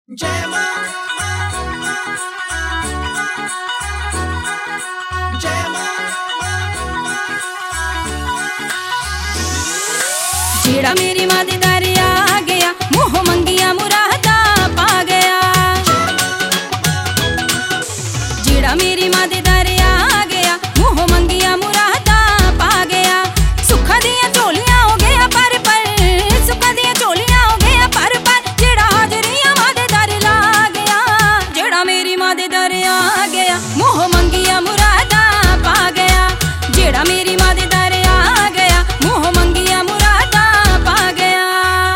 जय मां जय मां। जेड़ा मेरी मां दे दर आ गया, मुँह मंगिया मुरादा पा गया। जेड़ा मेरी मां दे दर आ गया, मुँह मंगिया मुरादा पा गया। सुखा दियां झोलियां हो गया पर सुखा दियां झोलियां हो गया पर जेड़ा हाजरियां मां दे दर ला गया। जेड़ा मेरी मां दे दर आ गया, मुँह मंगिया मुरादा पा गया। जेड़ा मेरी मां दे दर आ गया, मुँह मंगिया मुरादा पा गया।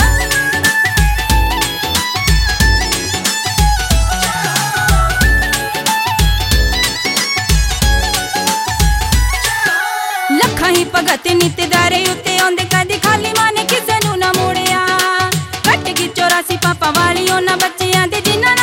लखां ही भगत नित दारे उत्ते आंदे, कदी खाली मां ने किसे नूं ना मोड़िया। कट की 84 पापा वाली उन्हां बच्चियां दे जिन्हां